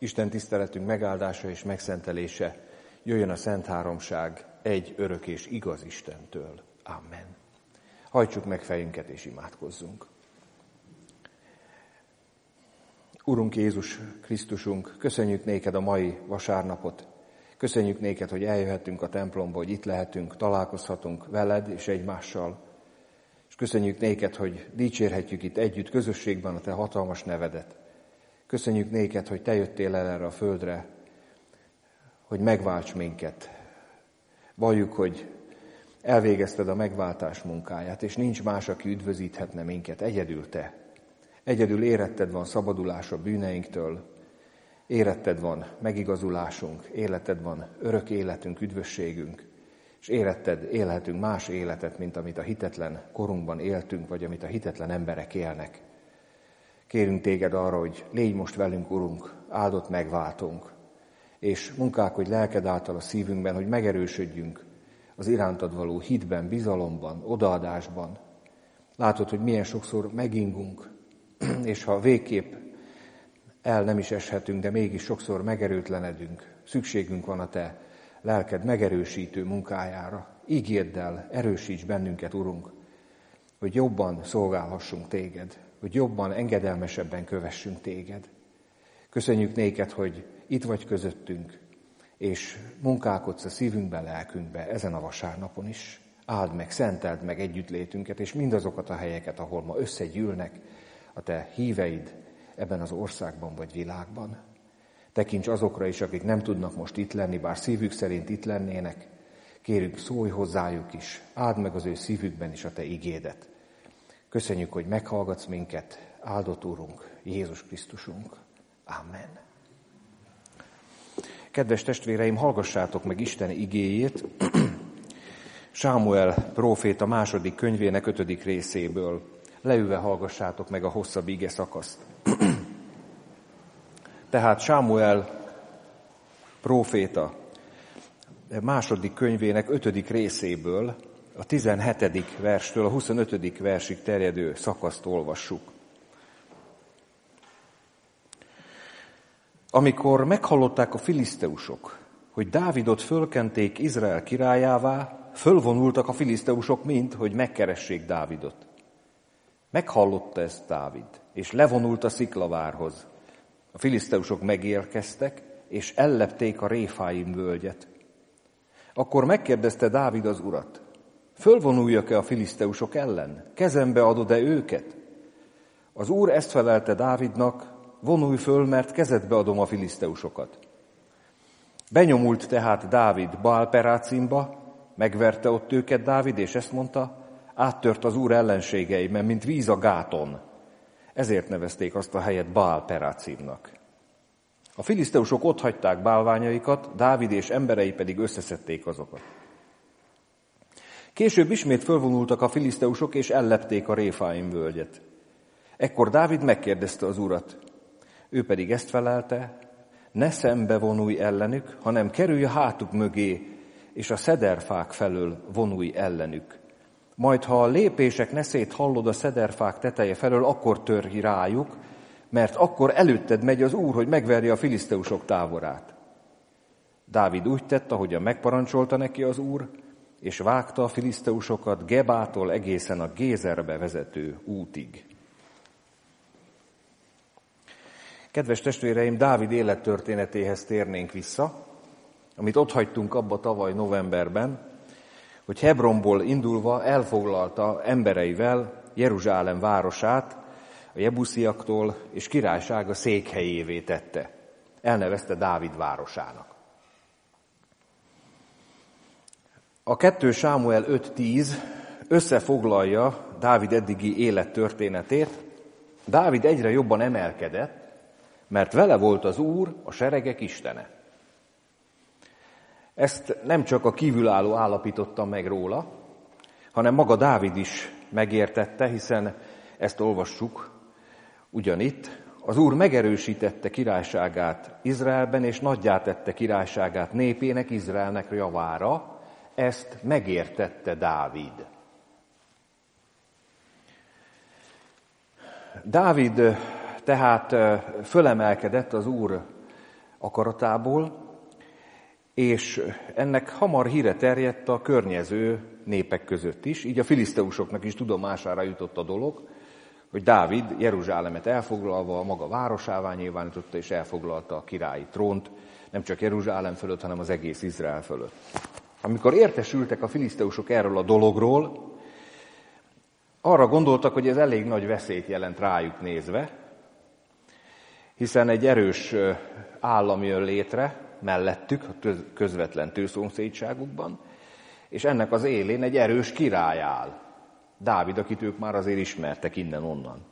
Isten tiszteletünk megáldása és megszentelése jöjjön a Szent Háromság egy örök és igaz Istentől. Amen. Hajtsuk meg fejünket és imádkozzunk. Urunk Jézus Krisztusunk, köszönjük néked a mai vasárnapot. Köszönjük néked, hogy eljöhetünk a templomba, hogy itt lehetünk, találkozhatunk veled és egymással. És köszönjük néked, hogy dicsérhetjük itt együtt közösségben a te hatalmas nevedet. Köszönjük néked, hogy te jöttél el erre a földre, hogy megválts minket. Valljuk, hogy elvégezted a megváltás munkáját, és nincs más, aki üdvözíthetne minket, egyedül te. Egyedül éretted van szabadulás a bűneinktől, éretted van megigazulásunk, életed van örök életünk, üdvösségünk, és éretted élhetünk más életet, mint amit a hitetlen korunkban éltünk, vagy amit a hitetlen emberek élnek. Kérünk téged arra, hogy légy most velünk, Urunk, áldott megváltunk, és munkálkodj lelked által a szívünkben, hogy megerősödjünk az irántad való hitben, bizalomban, odaadásban. Látod, hogy milyen sokszor megingunk, és ha végképp el nem is eshetünk, de mégis sokszor megerőtlenedünk. Szükségünk van a te lelked megerősítő munkájára. Ígérddel erősíts bennünket, Urunk, hogy jobban szolgálhassunk téged, hogy jobban, engedelmesebben kövessünk téged. Köszönjük néked, hogy itt vagy közöttünk, és munkálkodsz a szívünkbe, lelkünkbe ezen a vasárnapon is. Áld meg, szenteld meg együttlétünket, és mindazokat a helyeket, ahol ma összegyűlnek a te híveid ebben az országban vagy világban. Tekints azokra is, akik nem tudnak most itt lenni, bár szívük szerint itt lennének. Kérjük, szólj hozzájuk is, áld meg az ő szívükben is a te igédet. Köszönjük, hogy meghallgatsz minket, áldott Úrunk, Jézus Krisztusunk. Amen. Kedves testvéreim, hallgassátok meg Isten igéjét, Sámuel próféta második könyvének 5. részéből. Leülve hallgassátok meg a hosszabb ige szakaszt. Tehát Sámuel próféta második könyvének 5. részéből, a 17. verstől a 25. versig terjedő szakaszt olvassuk. Amikor meghallották a filiszteusok, hogy Dávidot fölkenték Izrael királyává, fölvonultak a filiszteusok mind, hogy megkeressék Dávidot. Meghallotta ezt Dávid, és levonult a sziklavárhoz. A filiszteusok megérkeztek, és ellepték a Réfáim völgyet. Akkor megkérdezte Dávid az urat, fölvonuljak-e a filiszteusok ellen? Kezembe adod-e őket? Az úr ezt felelte Dávidnak, vonulj föl, mert kezedbe adom a filiszteusokat. Benyomult tehát Dávid Baál-perácimba, megverte ott őket Dávid, és ezt mondta, áttört az úr ellenségeimen, mint víz a gáton. Ezért nevezték azt a helyet Baál-perácimnak. A filiszteusok otthagyták bálványaikat, Dávid és emberei pedig összeszedték azokat. Később ismét fölvonultak a filiszteusok, és ellepték a Réfáim völgyet. Ekkor Dávid megkérdezte az urat, ő pedig ezt felelte, ne szembe vonulj ellenük, hanem kerülj a hátuk mögé, és a szederfák felől vonulj ellenük. Majd, ha a lépések neszét hallod a szederfák teteje felől, akkor törj rájuk, mert akkor előtted megy az úr, hogy megverje a filiszteusok táborát. Dávid úgy tett, ahogyan megparancsolta neki az úr, és vágta a filiszteusokat Gebától egészen a Gézerbe vezető útig. Kedves testvéreim, Dávid élettörténetéhez térnénk vissza, amit ott hagytunk abba tavaly novemberben, hogy Hebronból indulva elfoglalta embereivel Jeruzsálem városát, a jebusziaktól, és királysága székhelyévé tette. Elnevezte Dávid városának. A 2 Sámuel 5.10 összefoglalja Dávid eddigi élettörténetét. Dávid egyre jobban emelkedett, mert vele volt az Úr, a seregek Istene. Ezt nem csak a kívülálló állapította meg róla, hanem maga Dávid is megértette, hiszen ezt olvassuk ugyanitt. Az Úr megerősítette királyságát Izraelben, és nagyjá tette királyságát népének, Izraelnek javára. Ezt megértette Dávid. Dávid tehát fölemelkedett az Úr akaratából, és ennek hamar híre terjedt a környező népek között is, így a filiszteusoknak is tudomására jutott a dolog, hogy Dávid Jeruzsálemet elfoglalva a maga városává nyilvánította, és elfoglalta a királyi trónt, nem csak Jeruzsálem fölött, hanem az egész Izrael fölött. Amikor értesültek a filiszteusok erről a dologról, arra gondoltak, hogy ez elég nagy veszélyt jelent rájuk nézve, hiszen egy erős állam jön létre mellettük, a közvetlen tőszomszédságukban, és ennek az élén egy erős király áll. Dávid, akit ők már azért ismertek innen-onnan.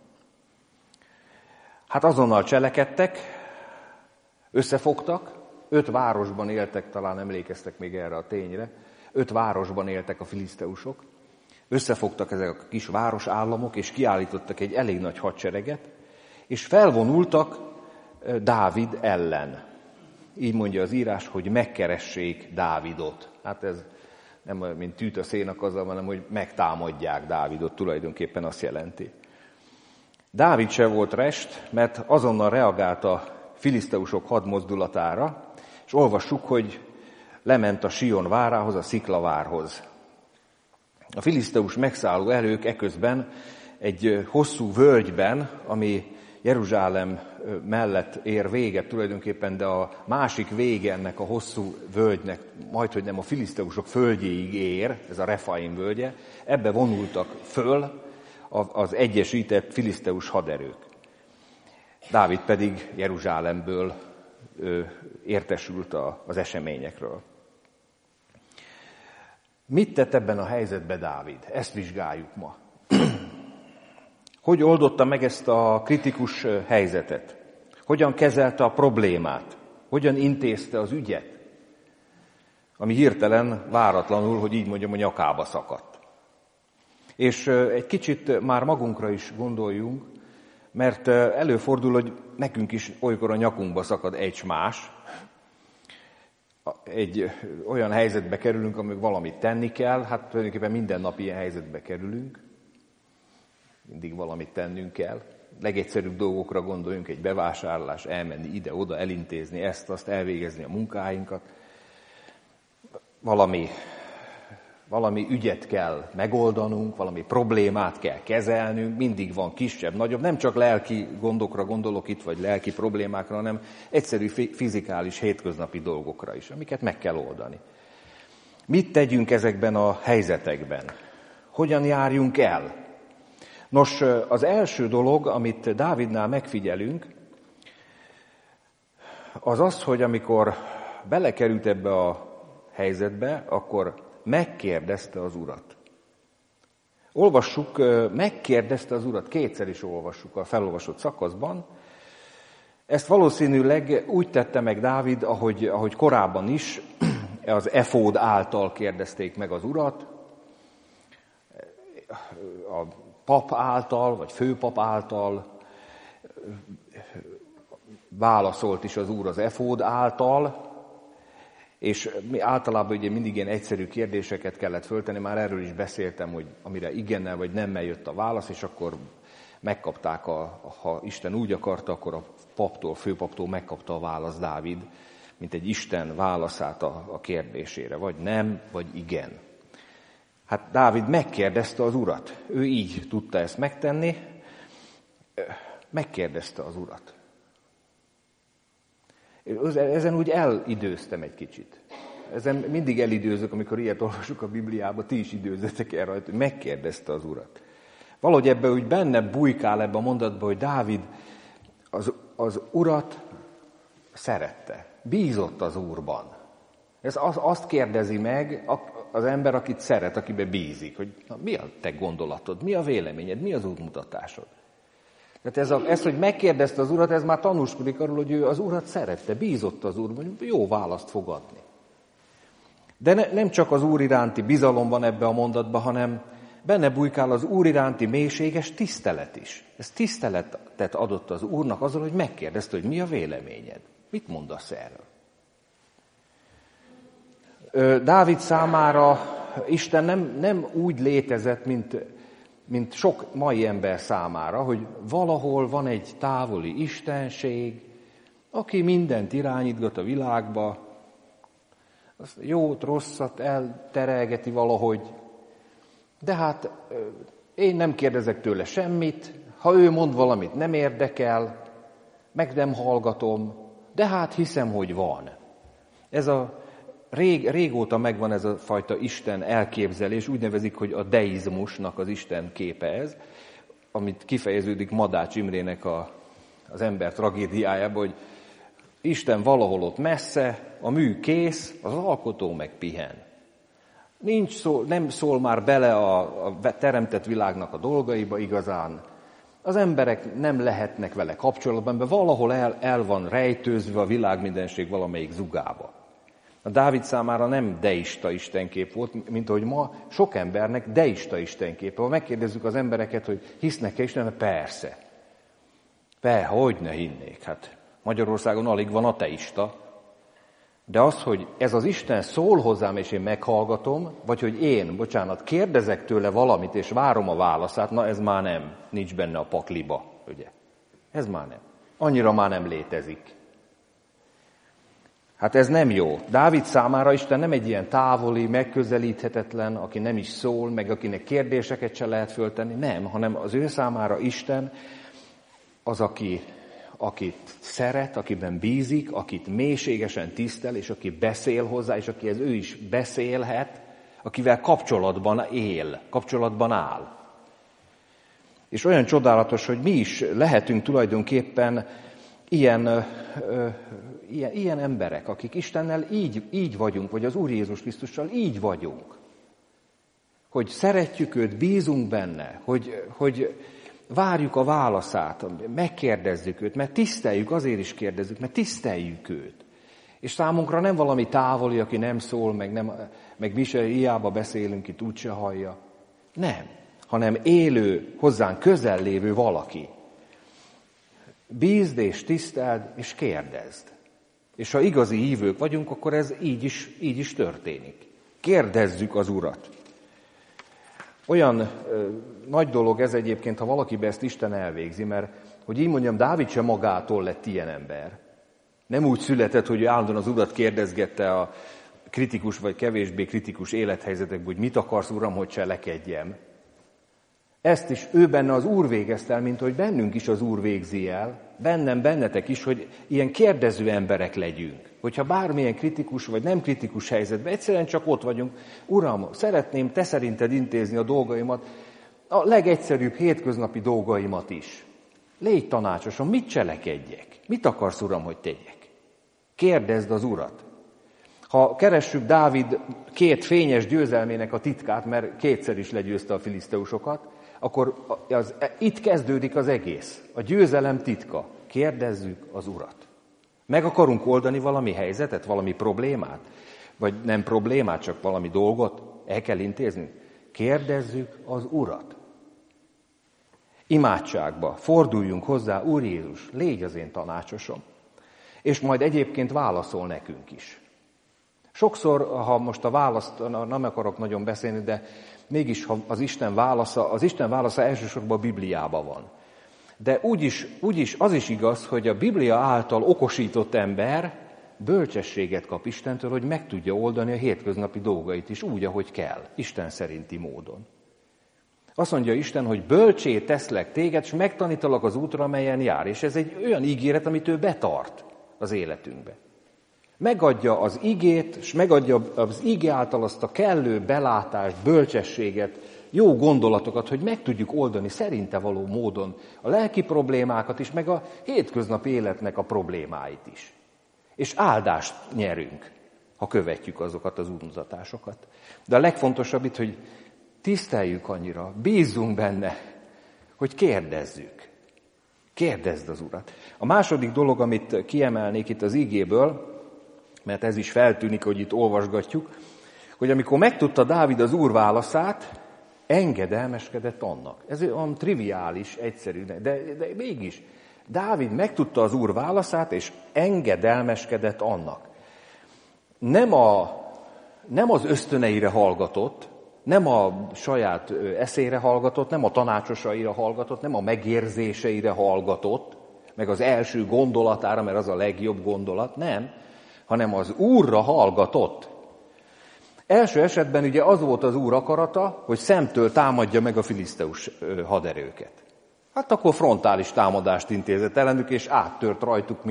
Hát azonnal cselekedtek, összefogtak, 5 városban éltek, talán emlékeztek még erre a tényre, 5 városban éltek a filiszteusok, összefogtak ezek a kis városállamok, és kiállítottak egy elég nagy hadsereget, és felvonultak Dávid ellen. Így mondja az írás, hogy megkeressék Dávidot. Hát ez nem olyan, mint tűt a szénakazal, hanem hogy megtámadják Dávidot, tulajdonképpen azt jelenti. Dávid se volt rest, mert azonnal reagált a filiszteusok hadmozdulatára, és olvassuk, hogy lement a Sion várához, a Sziklavárhoz. A filiszteus megszálló erők eközben egy hosszú völgyben, ami Jeruzsálem mellett ér véget tulajdonképpen, de a másik vége ennek a hosszú völgynek, majdhogy nem a filiszteusok földjéig ér, ez a Refaim völgye, ebbe vonultak föl az egyesített filiszteus haderők. Dávid pedig Jeruzsálemből értesült az eseményekről. Mit tett ebben a helyzetben Dávid? Ezt vizsgáljuk ma. Hogy oldotta meg ezt a kritikus helyzetet? Hogyan kezelte a problémát? Hogyan intézte az ügyet? Ami hirtelen, váratlanul, hogy így mondjam, a nyakába szakadt. És egy kicsit már magunkra is gondoljunk, mert előfordul, hogy nekünk is olykor a nyakunkba szakad egy-más. Egy olyan helyzetbe kerülünk, amikor valamit tenni kell, hát tulajdonképpen minden nap ilyen helyzetbe kerülünk. Mindig valamit tennünk kell. Legegyszerűbb dolgokra gondoljunk, egy bevásárlás, elmenni ide-oda, elintézni ezt-azt, elvégezni a munkáinkat. Valami ügyet kell megoldanunk, valami problémát kell kezelnünk, mindig van kisebb, nagyobb, nem csak lelki gondokra gondolok itt, vagy lelki problémákra, hanem egyszerű fizikális, hétköznapi dolgokra is, amiket meg kell oldani. Mit tegyünk ezekben a helyzetekben? Hogyan járjunk el? Nos, az első dolog, amit Dávidnál megfigyelünk, az az, hogy amikor belekerült ebbe a helyzetbe, akkor megkérdezte az Urat. Olvassuk, megkérdezte az Urat, kétszer is olvassuk a felolvasott szakaszban. Ezt valószínűleg úgy tette meg Dávid, ahogy korábban is, az efód által kérdezték meg az Urat, a pap által, vagy főpap által, válaszolt is az Úr az efód által, és általában ugye mindig ilyen egyszerű kérdéseket kellett föltenni, már erről is beszéltem, hogy amire igennel vagy nemmel jött a válasz, és akkor megkapták, ha Isten úgy akarta, akkor a paptól, főpaptól megkapta a választ Dávid, mint egy Isten válaszát a kérdésére, vagy nem, vagy igen. Hát Dávid megkérdezte az Urat. Ő így tudta ezt megtenni. Megkérdezte az Urat. Ezen úgy elidőztem egy kicsit. Ezen mindig elidőzök, amikor ilyet olvasok a Bibliába, ti is időzzetek el rajta, hogy megkérdezte az Urat. Valahogy ebben úgy benne bujkál ebben a mondatban, hogy Dávid az Urat szerette. Bízott az Úrban. Ez azt kérdezi meg az ember, akit szeret, akiben bízik, hogy mi a te gondolatod, mi a véleményed, mi az útmutatásod. Tehát ez, hogy megkérdezte az Urat, ez már tanúskodik arról, hogy ő az Urat szerette, bízott az Úrban, hogy jó választ fog adni. De nem csak az Úr iránti bizalom van ebbe a mondatban, hanem benne bujkál az Úr iránti mélységes tisztelet is. Ez tiszteletet adott az Úrnak azzal, hogy megkérdezte, hogy mi a véleményed. Mit mondasz erről? Dávid számára Isten nem úgy létezett, mint sok mai ember számára, hogy valahol van egy távoli istenség, aki mindent irányítgat a világba, azt jót, rosszat elterelgeti valahogy, de hát én nem kérdezek tőle semmit, ha ő mond valamit, nem érdekel, meg nem hallgatom, de hát hiszem, hogy van. Ez a régóta megvan ez a fajta Isten elképzelés, úgy nevezik, hogy a deizmusnak az Isten képe ez, amit kifejeződik Madács Imrének az ember tragédiájában, hogy Isten valahol ott messze, a mű kész, az alkotó meg pihen. Nem szól már bele a teremtett világnak a dolgaiba igazán. Az emberek nem lehetnek vele kapcsolatban, mert valahol el van rejtőzve a világmindenség valamelyik zugába. A Dávid számára nem deista istenkép volt, mint ahogy ma sok embernek deista istenképe. Ha megkérdezzük az embereket, hogy hisznek-e Istenben, persze. Hogy ne hinnék? Hát Magyarországon alig van ateista. De az, hogy ez az Isten szól hozzám, és én meghallgatom, vagy hogy én, kérdezek tőle valamit, és várom a válaszát, na ez már nem, nincs benne a pakliba, ugye? Ez már nem. Annyira már nem létezik. Hát ez nem jó. Dávid számára Isten nem egy ilyen távoli, megközelíthetetlen, aki nem is szól, meg akinek kérdéseket se lehet föltenni, nem, hanem az ő számára Isten az, akit szeret, akiben bízik, akit mélységesen tisztel, és aki beszél hozzá, és akihez ő is beszélhet, akivel kapcsolatban él, kapcsolatban áll. És olyan csodálatos, hogy mi is lehetünk tulajdonképpen ilyen emberek, akik Istennel így vagyunk, vagy az Úr Jézus Krisztussal így vagyunk. Hogy szeretjük őt, bízunk benne, hogy várjuk a válaszát, megkérdezzük őt, mert tiszteljük, azért is kérdezzük, mert tiszteljük őt. És számunkra nem valami távoli, aki nem szól, meg mi se hiába beszélünk, itt úgyse hallja. Nem, hanem élő, hozzánk közel lévő valaki. Bízd és tiszteld, és kérdezd. És ha igazi hívők vagyunk, akkor ez így is történik. Kérdezzük az Urat. Olyan nagy dolog ez egyébként, ha valakibe ezt Isten elvégzi, mert, hogy így mondjam, Dávid sem magától lett ilyen ember. Nem úgy született, hogy állandóan az Urat kérdezgette a kritikus vagy kevésbé kritikus élethelyzetekben, hogy mit akarsz, Uram, hogy cselekedjem. Ezt is ő benne az Úr végezte el, mint hogy bennünk is az Úr végzi el, bennetek is, hogy ilyen kérdező emberek legyünk. Hogyha bármilyen kritikus vagy nem kritikus helyzetben, egyszerűen csak ott vagyunk, Uram, szeretném te szerinted intézni a dolgaimat, a legegyszerűbb hétköznapi dolgaimat is. Légy tanácsosom, mit cselekedjek? Mit akarsz, Uram, hogy tegyek? Kérdezd az Urat. Ha keressük Dávid 2 fényes győzelmének a titkát, mert 2-szer is legyőzte a filiszteusokat, akkor itt kezdődik az egész. A győzelem titka. Kérdezzük az Urat. Meg akarunk oldani valami helyzetet, valami problémát? Vagy nem problémát, csak valami dolgot el kell intézni? Kérdezzük az Urat. Imádságba forduljunk hozzá, Úr Jézus, légy az én tanácsosom. És majd egyébként válaszol nekünk is. Sokszor, ha most a választ, nem akarok nagyon beszélni, de mégis ha az Isten válasza elsősorban a Bibliában van. De úgyis az is igaz, hogy a Biblia által okosított ember bölcsességet kap Istentől, hogy meg tudja oldani a hétköznapi dolgait is úgy, ahogy kell, Isten szerinti módon. Azt mondja Isten, hogy bölcsé teszlek téged, és megtanítalak az útra, amelyen jár. És ez egy olyan ígéret, amit ő betart az életünkbe. Megadja az igét, és megadja az igé által azt a kellő belátást, bölcsességet, jó gondolatokat, hogy meg tudjuk oldani szerinte való módon a lelki problémákat is, meg a hétköznapi életnek a problémáit is. És áldást nyerünk, ha követjük azokat az útmutatásokat. De a legfontosabb itt, hogy tiszteljük annyira, bízzunk benne, hogy kérdezzük. Kérdezd az Urat. A második dolog, amit kiemelnék itt az igéből, mert ez is feltűnik, hogy itt olvasgatjuk, hogy amikor megtudta Dávid az Úr válaszát, engedelmeskedett annak. Ez olyan triviális, egyszerű, de mégis. Dávid megtudta az Úr válaszát, és engedelmeskedett annak. Nem az ösztöneire hallgatott, nem a saját eszére hallgatott, nem a tanácsosaira hallgatott, nem a megérzéseire hallgatott, meg az első gondolatára, mert az a legjobb gondolat, nem, hanem az Úrra hallgatott. Első esetben ugye az volt az Úr akarata, hogy szemtől támadja meg a filiszteus haderőket. Hát akkor frontális támadást intézett ellenük, és áttört rajtuk,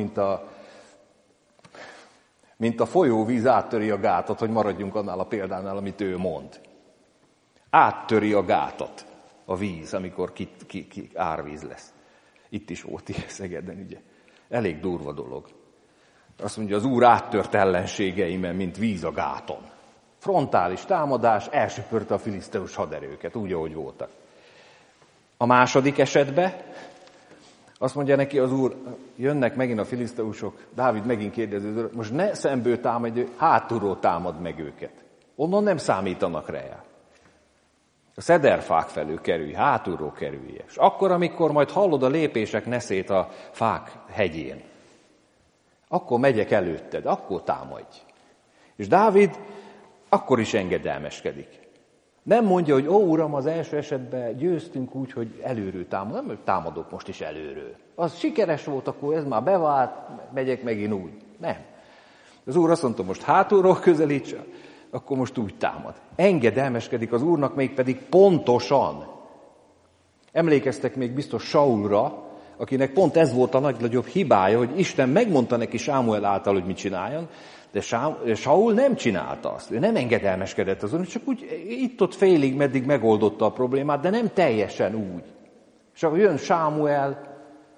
mint a folyóvíz áttöri a gátat, hogy maradjunk annál a példánál, amit ő mond. Áttöri a gátat a víz, amikor árvíz lesz. Itt is volt ilyen Szegeden, ugye. Elég durva dolog. Azt mondja, az Úr áttört ellenségeimen, mint víz a gáton. Frontális támadás, elsöpörte a filiszteus haderőket, úgy, ahogy voltak. A második esetben azt mondja neki az Úr, jönnek megint a filiszteusok, Dávid megint kérdezi, most ne szemből támadj, hátulról támad meg őket. Onnan nem számítanak rá. A szederfák felől kerülj, hátulról kerülj. És akkor, amikor majd hallod a lépések neszét a fák hegyén, akkor megyek előtted, akkor támadj. És Dávid akkor is engedelmeskedik. Nem mondja, hogy ó, Uram, az első esetben győztünk úgy, hogy előről támadok. Nem, támadok most is előről. Az sikeres volt, akkor ez már bevált, megyek megint úgy. Nem. Az Úr azt mondta, most hátulról közelíts, akkor most úgy támad. Engedelmeskedik az Úrnak, mégpedig pontosan. Emlékeztek még biztos Saulra, akinek pont ez volt a legnagyobb hibája, hogy Isten megmondta neki Sámuel által, hogy mit csináljon, de Saul nem csinálta azt. Ő nem engedelmeskedett azon, csak úgy itt-ott félig meddig megoldotta a problémát, de nem teljesen úgy. És akkor jön Sámuel,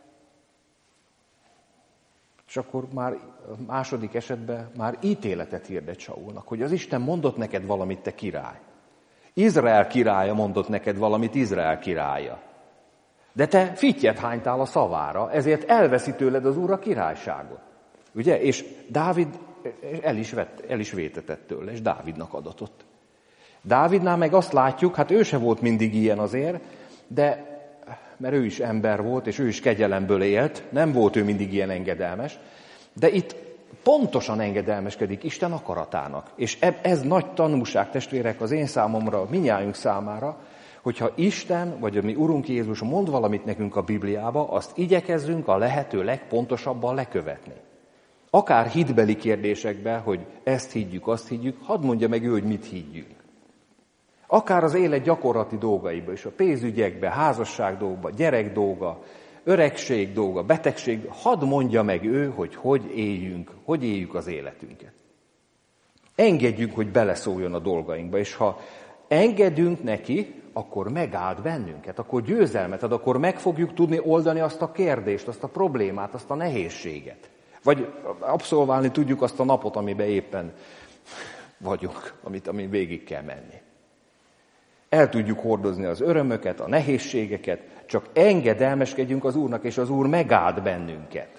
és akkor már a második esetben már ítéletet hirdet Saulnak, hogy az Isten mondott neked valamit, te király. Izrael királya mondott neked valamit, Izrael királya. De te fittyet hánytál a szavára, ezért elveszi tőled az Úr a királyságot. Ugye? És Dávid el is vétetett tőle, és Dávidnak adatott. Dávidnál meg azt látjuk, hát ő se volt mindig ilyen azért, de mert ő is ember volt, és ő is kegyelemből élt, nem volt ő mindig ilyen engedelmes, de itt pontosan engedelmeskedik Isten akaratának. És ez nagy tanúság, testvérek, az én számomra, minnyájunk számára, hogyha Isten, vagy a mi Urunk Jézus mond valamit nekünk a Bibliába, azt igyekezzünk a lehető legpontosabban lekövetni. Akár hitbeli kérdésekben, hogy ezt higgyük, azt higgyük, hadd mondja meg ő, hogy mit higgyünk. Akár az élet gyakorlati dolgaiba is, a pénzügyekbe, házasság dolga, gyerek dolga, öregség dolga, betegség, hadd mondja meg ő, hogy éljük az életünket. Engedjük, hogy beleszóljon a dolgainkba, és ha engedünk neki, akkor megáld bennünket, akkor győzelmet ad, akkor meg fogjuk tudni oldani azt a kérdést, azt a problémát, azt a nehézséget. Vagy abszolválni tudjuk azt a napot, amiben éppen vagyunk, amin végig kell menni. El tudjuk hordozni az örömöket, a nehézségeket, csak engedelmeskedjünk az Úrnak, és az Úr megáld bennünket.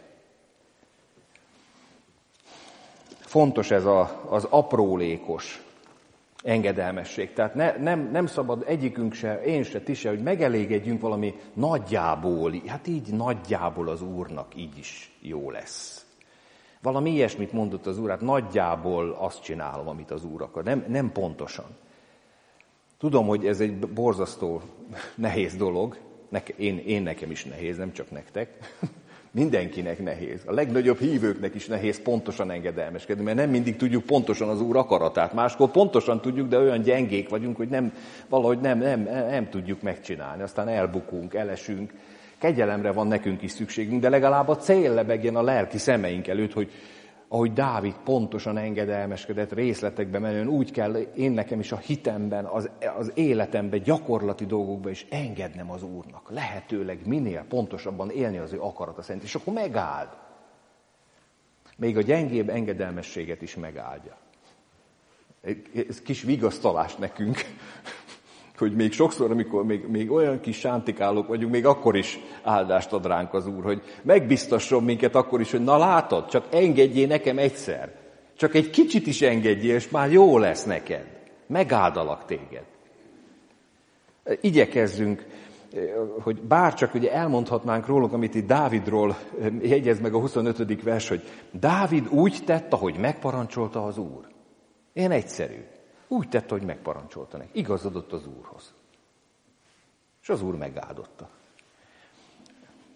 Fontos ez az aprólékos engedelmesség. Tehát nem szabad egyikünk se, én se, ti se, hogy megelégedjünk valami nagyjából, hát így nagyjából az Úrnak így is jó lesz. Valami ilyesmit mondott az Úr, hát nagyjából azt csinálom, amit az Úr akar. Nem pontosan. Tudom, hogy ez egy borzasztó nehéz dolog. Én nekem is nehéz, nem csak nektek. Mindenkinek nehéz. A legnagyobb hívőknek is nehéz pontosan engedelmeskedni, mert nem mindig tudjuk pontosan az Úr akaratát. Máskor pontosan tudjuk, de olyan gyengék vagyunk, hogy valahogy nem tudjuk megcsinálni. Aztán elbukunk, elesünk. Kegyelemre van nekünk is szükségünk, de legalább a cél lebegjen a lelki szemeink előtt, hogy ahogy Dávid pontosan engedelmeskedett részletekbe menően, úgy kell én nekem is a hitemben, az életemben, gyakorlati dolgokban is engednem az Úrnak. Lehetőleg minél pontosabban élni az ő akarata szerint, és akkor megáld. Még a gyengébb engedelmességet is megáldja. Ez kis vigasztalás nekünk, hogy még sokszor, amikor még olyan kis sántikálók vagyunk, még akkor is áldást ad ránk az Úr, hogy megbiztasson minket akkor is, hogy na látod, csak engedjél nekem egyszer. Csak egy kicsit is engedjél, és már jó lesz neked. Megáldalak téged. Igyekezzünk, hogy bárcsak ugye elmondhatnánk róluk, amit itt Dávidról jegyez meg a 25. vers, hogy Dávid úgy tett, ahogy megparancsolta az Úr. Ilyen egyszerű. Úgy tette, hogy megparancsolta neki. Igazodott az Úrhoz. És az Úr megáldotta.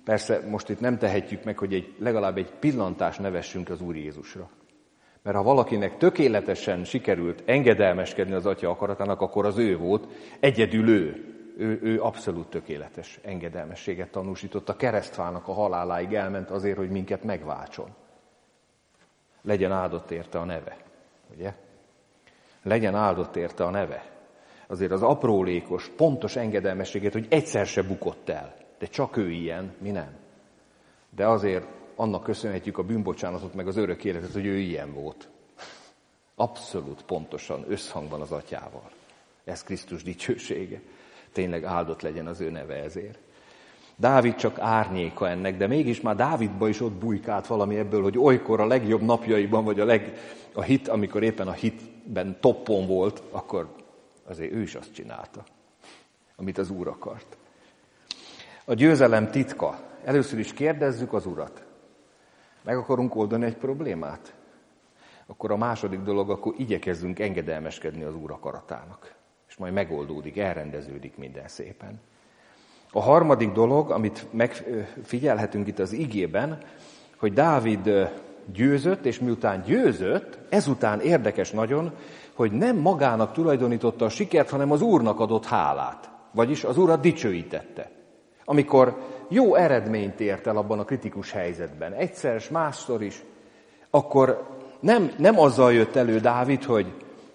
Persze most itt nem tehetjük meg, hogy legalább egy pillantást ne vessünk az Úr Jézusra. Mert ha valakinek tökéletesen sikerült engedelmeskedni az Atya akaratának, akkor az ő volt, egyedül ő abszolút tökéletes engedelmességet tanúsított. A keresztfának a haláláig elment azért, hogy minket megváltson. Legyen áldott érte a neve, ugye? Legyen áldott érte a neve. Azért az aprólékos, pontos engedelmességet, hogy egyszer se bukott el. De csak ő ilyen, mi nem. De azért annak köszönhetjük a bűnbocsánatot, meg az örök életet, hogy ő ilyen volt. Abszolút pontosan összhangban az Atyával. Ez Krisztus dicsősége. Tényleg áldott legyen az ő neve ezért. Dávid csak árnyéka ennek, de mégis már Dávidba is ott bujkált valami ebből, hogy olykor a legjobb napjaiban, vagy a hit, amikor éppen a hitben toppon volt, akkor azért ő is azt csinálta, amit az Úr akart. A győzelem titka. Először is kérdezzük az Urat. Meg akarunk oldani egy problémát? Akkor a második dolog, akkor igyekezzünk engedelmeskedni az Úr akaratának. És majd megoldódik, elrendeződik minden szépen. A harmadik dolog, amit megfigyelhetünk itt az igében, hogy Dávid győzött, és miután győzött, ezután érdekes nagyon, hogy nem magának tulajdonította a sikert, hanem az Úrnak adott hálát. Vagyis az Urat dicsőítette. Amikor jó eredményt ért el abban a kritikus helyzetben, egyszer és másszor is, akkor nem azzal jött elő Dávid, hogy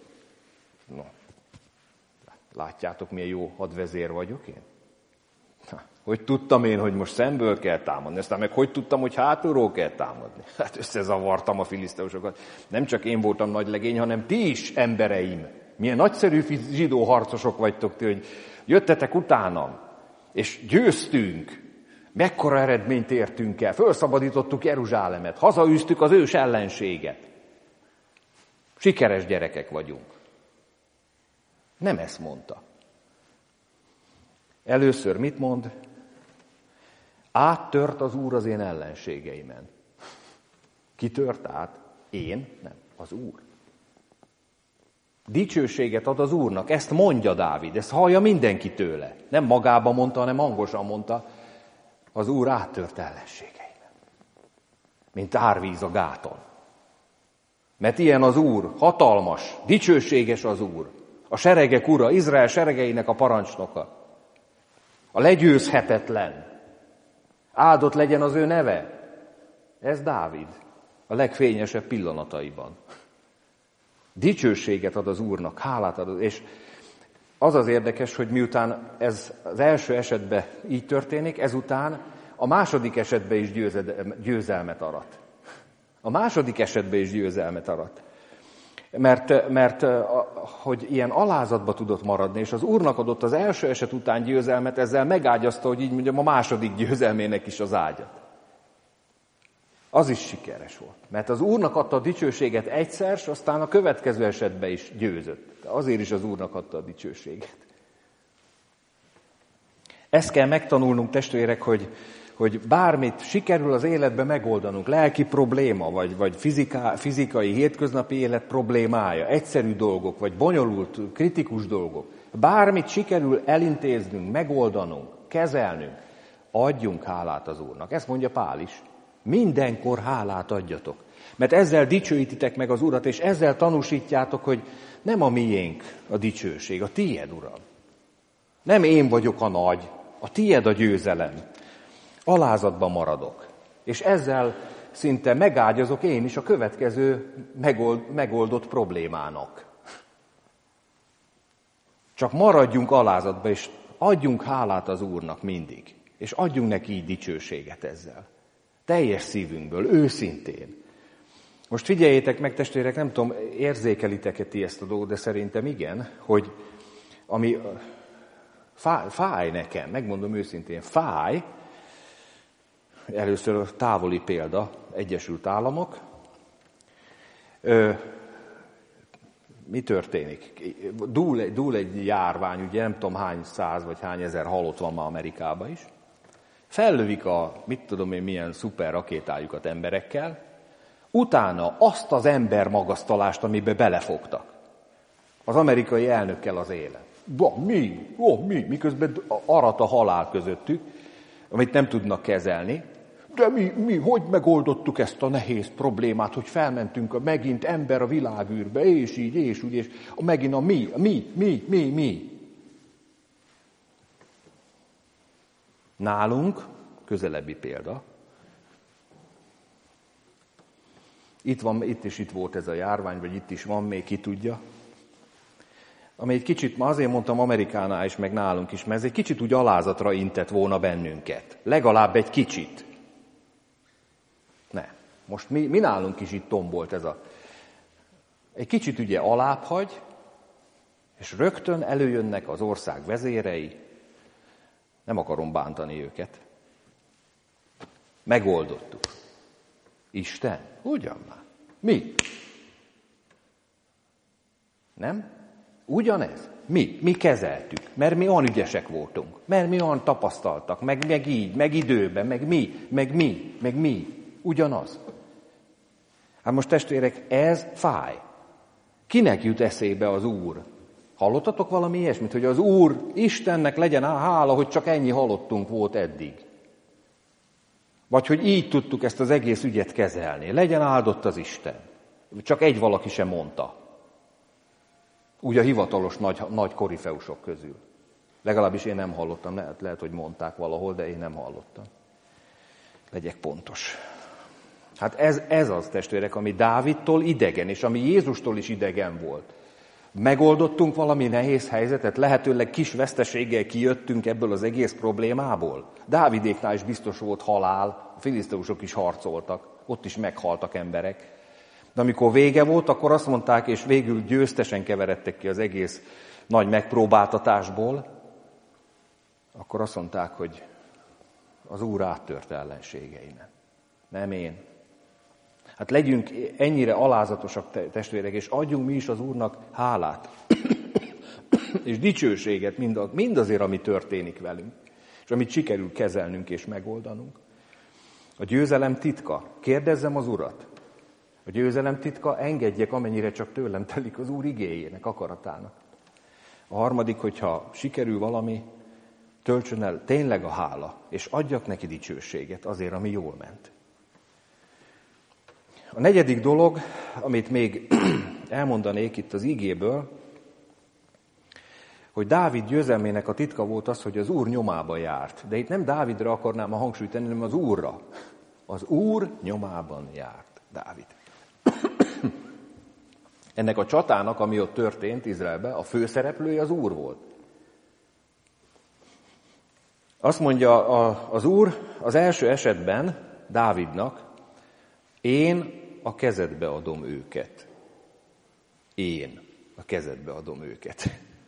látjátok, milyen jó hadvezér vagyok én? Hogy tudtam én, hogy most szemből kell támadni, aztán meg hogy tudtam, hogy hátulról kell támadni? Hát összezavartam a filiszteusokat. Nem csak én voltam nagy legény, hanem ti is, embereim. Milyen nagyszerű zsidó harcosok vagytok ti, hogy jöttetek utánam, és győztünk. Mekkora eredményt értünk el, felszabadítottuk Jeruzsálemet, hazaűztük az ős ellenséget. Sikeres gyerekek vagyunk. Nem ezt mondta. Először mit mond? Áttört az Úr az én ellenségeimen. Ki tört át? Én? Nem, az Úr. Dicsőséget ad az Úrnak, ezt mondja Dávid, ezt hallja mindenki tőle. Nem magába mondta, hanem hangosan mondta, az Úr áttört ellenségeimen. Mint árvíz a gáton. Mert ilyen az Úr, hatalmas, dicsőséges az Úr. A seregek ura, Izrael seregeinek a parancsnoka. A legyőzhetetlen. Áldott legyen az ő neve. Ez Dávid a legfényesebb pillanataiban. Dicsőséget ad az Úrnak, hálát ad. És az az érdekes, hogy miután ez az első esetben így történik, ezután a második esetben is győzelmet arat. A második esetben is győzelmet arat. Mert hogy ilyen alázatba tudott maradni, és az Úrnak adott az első eset után győzelmet, ezzel megágyazta, hogy így mondjam, a második győzelmének is az ágyat. Az is sikeres volt. Mert az Úrnak adta a dicsőséget egyszer, és aztán a következő esetben is győzött. De azért is az Úrnak adta a dicsőséget. Ezt kell megtanulnunk, testvérek, hogy bármit sikerül az életben megoldanunk, lelki probléma, vagy fizikai, hétköznapi élet problémája, egyszerű dolgok, vagy bonyolult, kritikus dolgok, bármit sikerül elintéznünk, megoldanunk, kezelnünk, adjunk hálát az Úrnak. Ezt mondja Pál is. Mindenkor hálát adjatok. Mert ezzel dicsőítitek meg az Urat, és ezzel tanúsítjátok, hogy nem a miénk a dicsőség, a tiéd, Uram. Nem én vagyok a nagy, a tiéd a győzelem. Alázatban maradok. És ezzel szinte megágyazok én is a következő megoldott problémának. Csak maradjunk alázatba, és adjunk hálát az Úrnak mindig. És adjunk neki így dicsőséget ezzel. Teljes szívünkből, őszintén. Most figyeljétek meg, testvérek, nem tudom, érzékelitek-e ti ezt a dolgot, de szerintem igen, hogy ami fáj nekem, megmondom őszintén, fáj, először a távoli példa, Egyesült Államok. Mi történik? Dúl egy járvány, ugye nem tudom hány száz vagy hány ezer halott van ma Amerikában is. Fellövik a, mit tudom én, milyen szuper rakétájukat emberekkel, utána azt az embermagasztalást, amiben belefogtak. Az amerikai elnökkel az élen. Mi? Miközben arat a halál közöttük. amit nem tudnak kezelni. De mi hogy megoldottuk ezt a nehéz problémát, hogy felmentünk megint ember a világűrbe, és így, és úgy, és megint a mi. Nálunk, közelebbi példa, itt volt ez a járvány, vagy itt is van, még ki tudja, ami egy kicsit, ma azért mondtam Amerikánál is, meg nálunk is, mert ez egy kicsit úgy alázatra intett volna bennünket. Legalább egy kicsit. Ne. Most mi nálunk is itt tombolt ez a... Egy kicsit ugye alább hagy, és rögtön előjönnek az ország vezérei. Nem akarom bántani őket. Megoldottuk. Isten? Ugyan már. Mi? Nem? Ugyanez. Mi kezeltük, mert mi olyan ügyesek voltunk, mert mi olyan tapasztaltak, meg így, meg időben, meg mi. Ugyanaz. Hát most testvérek, ez fáj. Kinek jut eszébe az Úr? Hallottatok valami ilyesmit, hogy az Úr, Istennek legyen hála, hogy csak ennyi halottunk volt eddig? Vagy hogy így tudtuk ezt az egész ügyet kezelni. Legyen áldott az Isten. Csak egy valaki sem mondta. Úgy a hivatalos nagy korifeusok közül. Legalábbis én nem hallottam, lehet, hogy mondták valahol, de én nem hallottam. Legyek pontos. Hát ez az, testvérek, ami Dávidtól idegen, és ami Jézustól is idegen volt. Megoldottunk valami nehéz helyzetet, lehetőleg kis veszteséggel kijöttünk ebből az egész problémából. Dávidéknál is biztos volt halál, a filiszteusok is harcoltak, ott is meghaltak emberek. De amikor vége volt, akkor azt mondták, és végül győztesen keveredtek ki az egész nagy megpróbáltatásból, akkor azt mondták, hogy az Úr áttört ellenségeimen. Nem én. Hát legyünk ennyire alázatosak, testvérek, és adjunk mi is az Úrnak hálát. És dicsőséget mindazért, ami történik velünk, és amit sikerül kezelnünk és megoldanunk. A győzelem titka. Kérdezzem az Urat. A győzelem titka, engedjek, amennyire csak tőlem telik az Úr igéjének, akaratának. A harmadik, hogyha sikerül valami, töltsön el tényleg a hála, és adjak neki dicsőséget azért, ami jól ment. A negyedik dolog, amit még elmondanék itt az igéből, hogy Dávid győzelmének a titka volt az, hogy az Úr nyomába járt. De itt nem Dávidra akarnám a hangsúlyt tenni, hanem az Úrra. Az Úr nyomában járt Dávid. Ennek a csatának, ami ott történt Izraelben, a főszereplője az Úr volt. Azt mondja az Úr az első esetben Dávidnak, én a kezedbe adom őket. Én a kezedbe adom őket.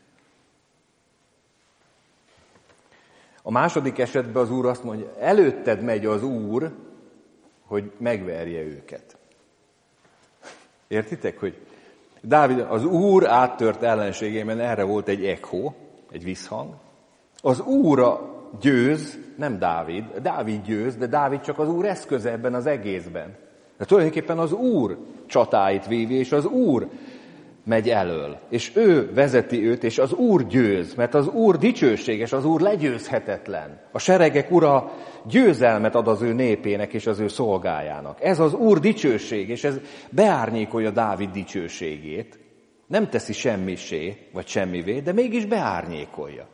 A második esetben az Úr azt mondja, előtted megy az Úr, hogy megverje őket. Értitek, hogy Dávid, az Úr áttört ellenségében, erre volt egy echo, egy visszhang. Az Úr győz, nem Dávid. Dávid győz, de Dávid csak az Úr eszköze ebben az egészben. De tulajdonképpen az Úr csatáit vívi, és az Úr megy elől. És ő vezeti őt, és az Úr győz, mert az Úr dicsőséges, az Úr legyőzhetetlen. A seregek ura győzelmet ad az ő népének és az ő szolgájának. Ez az Úr dicsőség, és ez beárnyékolja Dávid dicsőségét. Nem teszi semmisé, vagy semmivé, de mégis beárnyékolja.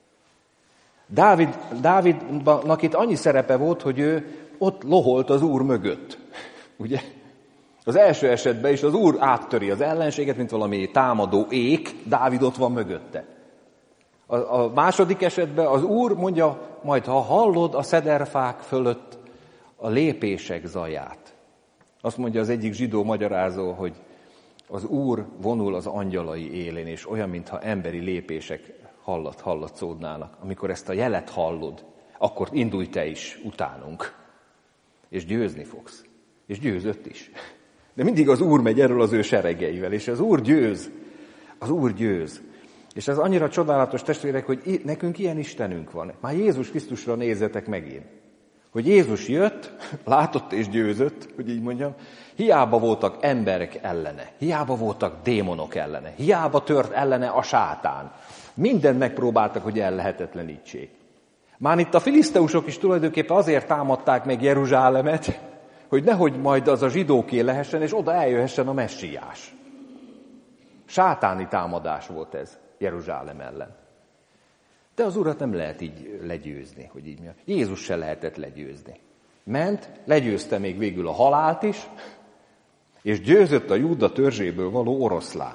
Dávidnak itt annyi szerepe volt, hogy ő ott loholt az Úr mögött. Ugye? Az első esetben is az Úr áttöri az ellenséget, mint valami támadó ék, Dávid ott van mögötte. A második esetben az Úr mondja, majd ha hallod a szederfák fölött a lépések zaját. Azt mondja az egyik zsidó magyarázó, hogy az Úr vonul az angyalai élén, és olyan, mintha emberi lépések hallatszódnának. Amikor ezt a jelet hallod, akkor indulj te is utánunk, és győzni fogsz. És győzött is. De mindig az Úr megy erről az ő seregeivel, és az Úr győz. Az Úr győz. És ez annyira csodálatos, testvérek, hogy nekünk ilyen Istenünk van. Már Jézus Krisztusra nézzetek megint. Hogy Jézus jött, látott és győzött, hogy így mondjam, hiába voltak emberek ellene, hiába voltak démonok ellene, hiába tört ellene a sátán. Mindent megpróbáltak, hogy ellehetetlenítsék. Már itt a filiszteusok is tulajdonképpen azért támadták meg Jeruzsálemet, hogy nehogy majd az a zsidóké lehessen, és oda eljöhessen a messiás. Sátáni támadás volt ez Jeruzsálem ellen. De az Urat nem lehet így legyőzni, hogy így mondjam. Jézus se lehetett legyőzni. Ment, legyőzte még végül a halált is, és győzött a Júda törzséből való oroszlán.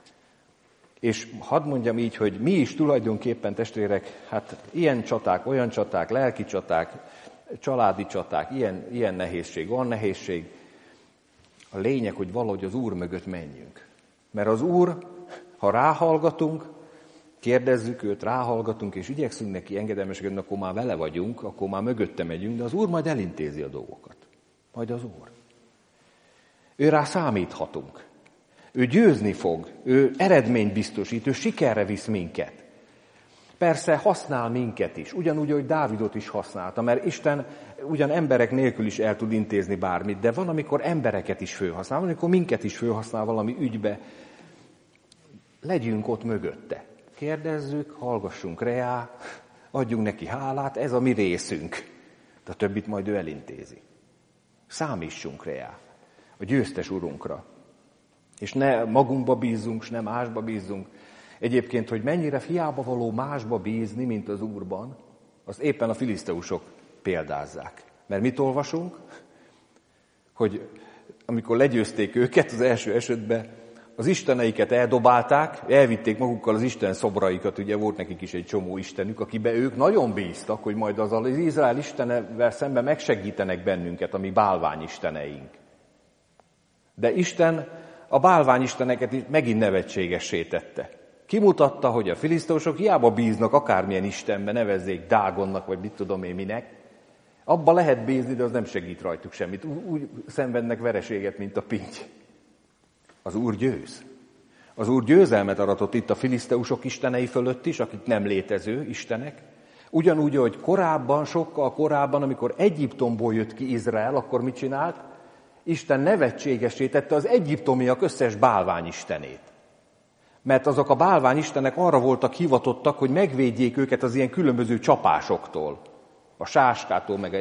És hadd mondjam így, hogy mi is tulajdonképpen, testvérek, hát ilyen csaták, olyan csaták, lelki csaták, családi csaták, ilyen nehézség, van nehézség. A lényeg, hogy valahogy az Úr mögött menjünk. Mert az Úr, ha ráhallgatunk, kérdezzük őt, ráhallgatunk, és igyekszünk neki engedelmeskedni, akkor már vele vagyunk, akkor már mögötte megyünk, de az Úr majd elintézi a dolgokat. Majd az Úr. Ő rá számíthatunk. Ő győzni fog, ő eredményt biztosít, ő sikerre visz minket. Persze használ minket is, ugyanúgy, hogy Dávidot is használta, mert Isten ugyan emberek nélkül is el tud intézni bármit, de van, amikor embereket is fölhasznál, van, amikor minket is fölhasznál valami ügybe. Legyünk ott mögötte. Kérdezzük, hallgassunk rá, adjunk neki hálát, ez a mi részünk. De a többit majd ő elintézi. Számítsunk rá, a győztes Urunkra. És ne magunkba bízzunk, s ne másba bízzunk. Egyébként, hogy mennyire hiába való másba bízni, mint az Úrban, azt éppen a filiszteusok példázzák. Mert mit olvasunk? Hogy amikor legyőzték őket az első esetben, az isteneiket eldobálták, elvitték magukkal az Isten szobraikat, ugye volt nekik is egy csomó istenük, akiben ők nagyon bíztak, hogy majd az Izrael istenevel szemben megsegítenek bennünket, a mi bálványisteneink. De Isten a bálványisteneket is megint nevetségessé tette. Kimutatta, hogy a filiszteusok hiába bíznak akármilyen istenbe, nevezzék Dágonnak, vagy mit tudom én minek. Abba lehet bízni, de az nem segít rajtuk semmit. Úgy szenvednek vereséget, mint a pinty. Az Úr győz. Az Úr győzelmet aratott itt a filiszteusok istenei fölött is, akik nem létező istenek. Ugyanúgy, hogy korábban, sokkal korábban, amikor Egyiptomból jött ki Izrael, akkor mit csinált? Isten nevetségessé tette az egyiptomiak összes bálványistenét. Mert azok a bálványistenek arra voltak hivatottak, hogy megvédjék őket az ilyen különböző csapásoktól. A sáskától, meg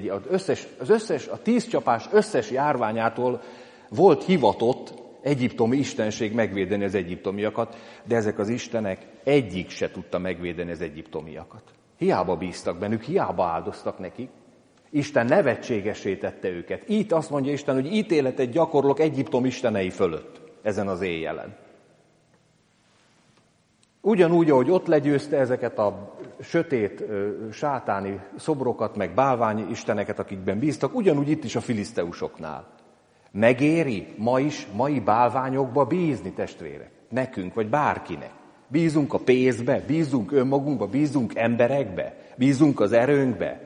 a 10 csapás összes járványától volt hivatott egyiptomi istenség megvédeni az egyiptomiakat, de ezek az istenek egyik se tudta megvédeni az egyiptomiakat. Hiába bíztak bennük, hiába áldoztak nekik. Isten nevetségessé tette őket. Itt azt mondja Isten, hogy ítéletet gyakorlok Egyiptom istenei fölött ezen az éjjelen. Ugyanúgy, ahogy ott legyőzte ezeket a sötét, sátáni szobrokat, meg bálványi isteneket, akikben bíztak, ugyanúgy itt is a filiszteusoknál. Megéri mai bálványokba bízni, testvérek? Nekünk, vagy bárkinek. Bízunk a pénzbe, bízunk önmagunkba, bízunk emberekbe, bízunk az erőnkbe.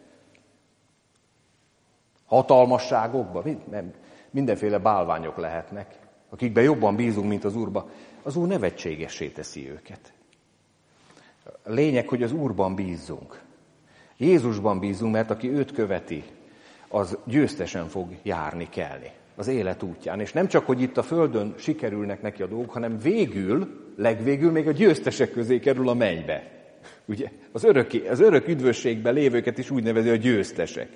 Hatalmasságokba, mindenféle bálványok lehetnek, akikben jobban bízunk, mint az Úrba. Az Úr nevetségessé teszi őket. A lényeg, hogy az Úrban bízzunk. Jézusban bízunk, mert aki őt követi, az győztesen fog járni, kelni az élet útján. És nem csak, hogy itt a földön sikerülnek neki a dolgok, hanem legvégül még a győztesek közé kerül a mennybe. Ugye? Az örök üdvösségben lévőket is úgy nevezi a győztesek.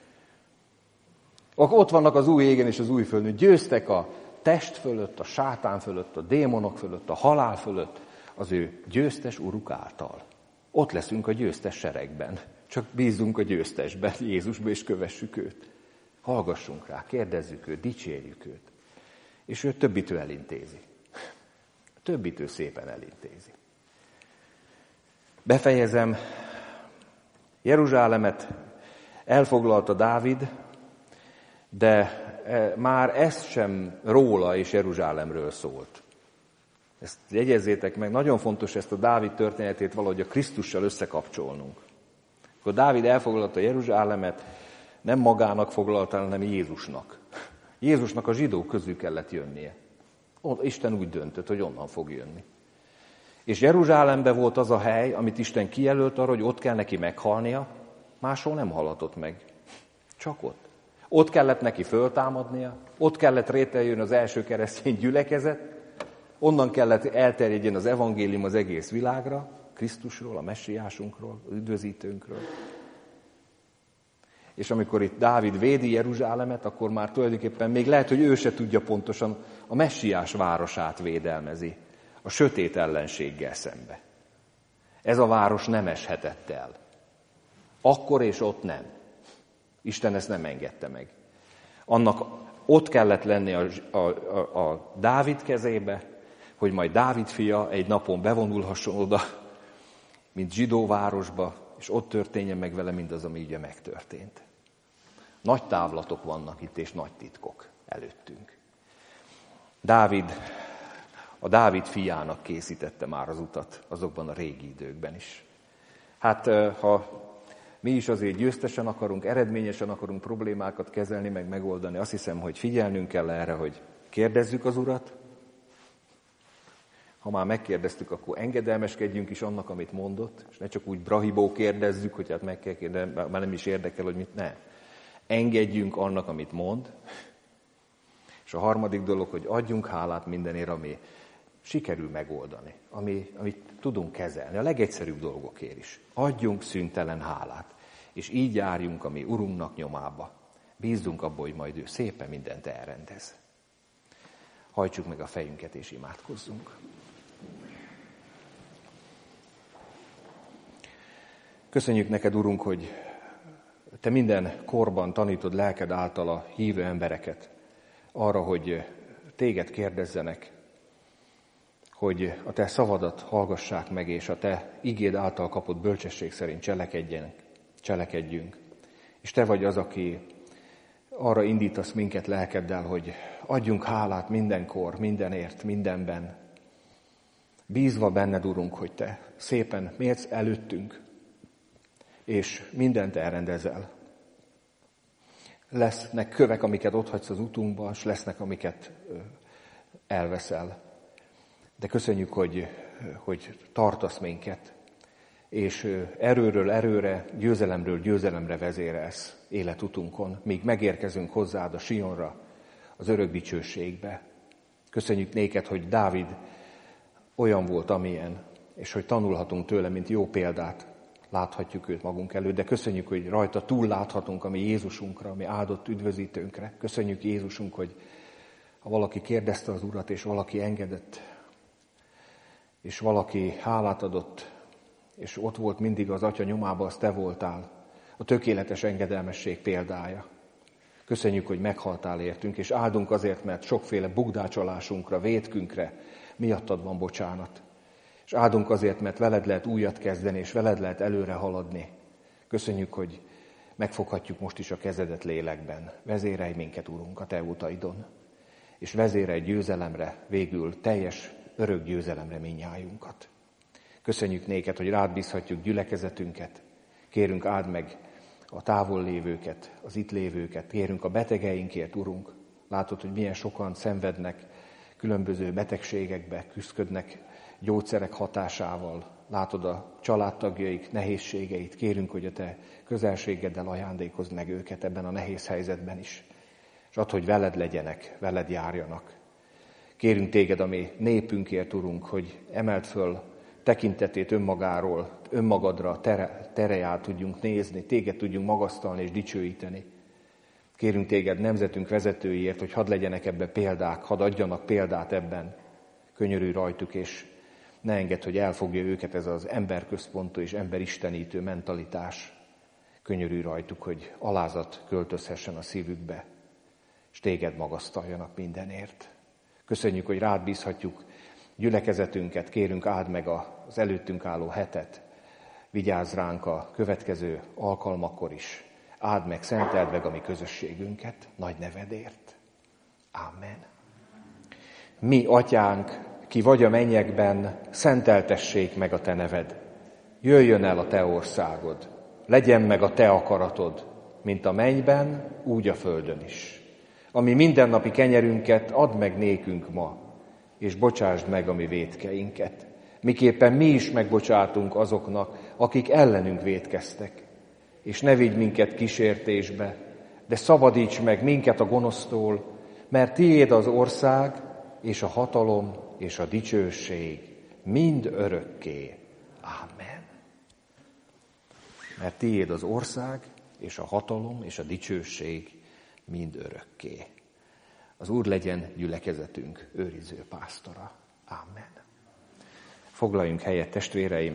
Ott vannak az új égen és az új földön. Győztek a test fölött, a sátán fölött, a démonok fölött, a halál fölött, az ő győztes Uruk által. Ott leszünk a győztes seregben. Csak bízzunk a győztesben, Jézusba, és kövessük őt. Hallgassunk rá, kérdezzük őt, dicsérjük őt. És ő többit ő elintézi. Többit ő szépen elintézi. Befejezem. Jeruzsálemet elfoglalta Dávid, de már ez sem róla és Jeruzsálemről szólt. Ezt jegyezzétek meg, nagyon fontos ezt a Dávid történetét valahogy a Krisztussal összekapcsolnunk. Akkor Dávid elfoglalta Jeruzsálemet, nem magának foglalta, hanem Jézusnak. Jézusnak a zsidók közül kellett jönnie. Isten úgy döntött, hogy onnan fog jönni. És Jeruzsálemben volt az a hely, amit Isten kijelölt arra, hogy ott kell neki meghalnia, máshol nem halhatott meg. Csak ott. Ott kellett neki föltámadnia, ott kellett rételjön az első keresztény gyülekezet, onnan kellett elterjedjen az evangélium az egész világra, Krisztusról, a messiásunkról, az üdvözítőnkről. És amikor itt Dávid védi Jeruzsálemet, akkor már tulajdonképpen még lehet, hogy ő se tudja pontosan, a messiás városát védelmezi a sötét ellenséggel szembe. Ez a város nem eshetett el. Akkor és ott nem. Isten ezt nem engedte meg. Annak ott kellett lenni a Dávid kezébe, hogy majd Dávid fia egy napon bevonulhasson oda, mint zsidó városba, és ott történjen meg vele mindaz, ami ugye megtörtént. Nagy távlatok vannak itt, és nagy titkok előttünk. A Dávid fiának készítette már az utat azokban a régi időkben is. Hát, ha mi is azért győztesen akarunk, eredményesen akarunk problémákat kezelni, meg megoldani, azt hiszem, hogy figyelnünk kell erre, hogy kérdezzük az Urat. Ha már megkérdeztük, akkor engedelmeskedjünk is annak, amit mondott, és ne csak úgy brahibó kérdezzük, hogy hát meg kell kérdezni, már nem is érdekel, hogy mit nem. Engedjünk annak, amit mond. És a harmadik dolog, hogy adjunk hálát mindenért, ami sikerül megoldani, amit tudunk kezelni, a legegyszerűbb dolgokért is. Adjunk szüntelen hálát, és így járjunk a mi Urunknak nyomába. Bízzunk abba, hogy majd ő szépen mindent elrendez. Hajtsuk meg a fejünket, és imádkozzunk. Köszönjük neked, Urunk, hogy te minden korban tanítod lelked által a hívő embereket arra, hogy téged kérdezzenek, hogy a te szavadat hallgassák meg, és a te igéd által kapott bölcsesség szerint cselekedjünk. És te vagy az, aki arra indítasz minket lelkeddel, hogy adjunk hálát mindenkor, mindenért, mindenben. Bízva benned, Urunk, hogy te szépen mérsz előttünk, és mindent elrendezel. Lesznek kövek, amiket otthagysz az utunkba, és lesznek, amiket elveszel. De köszönjük, hogy tartasz minket, és erőről erőre, győzelemről győzelemre vezérelsz életutunkon, míg megérkezünk hozzád a Sionra, az örök dicsőségbe. Köszönjük néked, hogy Dávid olyan volt, amilyen, és hogy tanulhatunk tőle, mint jó példát, láthatjuk őt magunk előtt, de köszönjük, hogy rajta túl láthatunk a mi Jézusunkra, a mi áldott üdvözítőnkre. Köszönjük, Jézusunk, hogy ha valaki kérdezte az Urat, és valaki engedett, és valaki hálát adott, és ott volt mindig az Atya nyomában, az te voltál, a tökéletes engedelmesség példája. Köszönjük, hogy meghaltál értünk, és áldunk azért, mert sokféle bugdácsolásunkra, vétkünkre miattad van bocsánat. És áldunk azért, mert veled lehet újat kezdeni, és veled lehet előre haladni. Köszönjük, hogy megfoghatjuk most is a kezedet lélekben. Vezérelj minket, Urunk, a te utaidon, és vezérelj győzelemre, végül teljes örök győzelemre mindnyájunkat. Köszönjük néked, hogy rád bízhatjuk gyülekezetünket. Kérünk, áld meg a távol lévőket, az itt lévőket. Kérünk a betegeinkért, Urunk. Látod, hogy milyen sokan szenvednek, különböző betegségekbe küszködnek gyógyszerek hatásával. Látod a családtagjaik nehézségeit. Kérünk, hogy a te közelségeddel ajándékozd meg őket ebben a nehéz helyzetben is. És add, hogy veled legyenek, veled járjanak. Kérünk téged a mi népünkért, Urunk, hogy emeld föl tekintetét önmagadra, tereját tudjunk nézni, téged tudjunk magasztalni és dicsőíteni. Kérünk téged nemzetünk vezetőiért, hogy hadd legyenek ebben példák, hadd adjanak példát ebben. Könyörülj rajtuk, és ne engedd, hogy elfogja őket ez az emberközpontú és emberistenítő mentalitás. Könyörülj rajtuk, hogy alázat költözhessen a szívükbe, és téged magasztaljanak mindenért. Köszönjük, hogy rád bízhatjuk gyülekezetünket, kérünk, áld meg az előttünk álló hetet, vigyázz ránk a következő alkalmakkor is, áld meg, szenteld meg a mi közösségünket, nagy nevedért. Amen. Mi, Atyánk, ki vagy a mennyekben, szenteltessék meg a te neved. Jöjjön el a te országod, legyen meg a te akaratod, mint a mennyben, úgy a földön is. Ami mindennapi kenyerünket add meg nékünk ma, és bocsásd meg a mi vétkeinket, miképpen mi is megbocsátunk azoknak, akik ellenünk vétkeztek. És ne vigy minket kísértésbe, de szabadíts meg minket a gonosztól, mert tiéd az ország, és a hatalom, és a dicsőség mind örökké. Amen. Mert tiéd az ország, és a hatalom, és a dicsőség mind örökké. Az Úr legyen gyülekezetünk őriző pásztora. Amen. Foglaljunk helyet, testvéreim.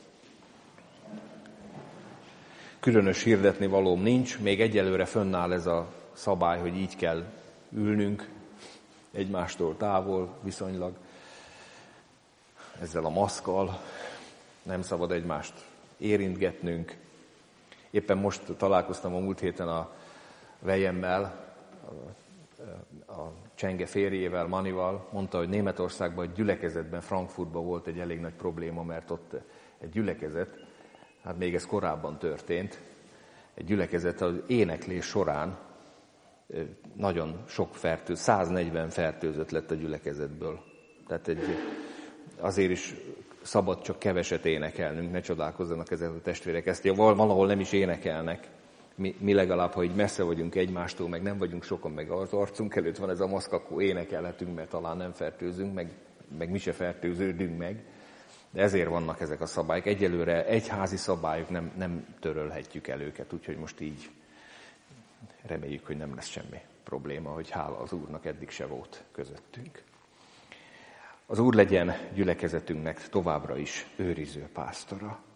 Különös hirdetni valóm nincs, még egyelőre fönnáll ez a szabály, hogy így kell ülnünk, egymástól távol viszonylag, ezzel a maszkkal, nem szabad egymást érintgetnünk. Éppen most találkoztam a múlt héten a vejemmel, a csenge férjével, Manival, mondta, hogy Németországban egy gyülekezetben, Frankfurtban volt egy elég nagy probléma, mert ott egy gyülekezet, hát még ez korábban történt, egy gyülekezet az éneklés során nagyon sok 140 fertőzött lett a gyülekezetből. Tehát azért is szabad csak keveset énekelnünk, ne csodálkozzanak ezek a testvérek. Ezt valahol nem is énekelnek. Mi legalább, ha így messze vagyunk egymástól, meg nem vagyunk sokan, meg az arcunk előtt van ez a maszk, akkor énekelhetünk, mert talán nem fertőzünk, meg mi se fertőződünk meg. De ezért vannak ezek a szabályok. Egyelőre egyházi szabályok, nem törölhetjük el őket, úgyhogy most így reméljük, hogy nem lesz semmi probléma, hogy hála az Úrnak eddig se volt közöttünk. Az Úr legyen gyülekezetünknek továbbra is őriző pásztora.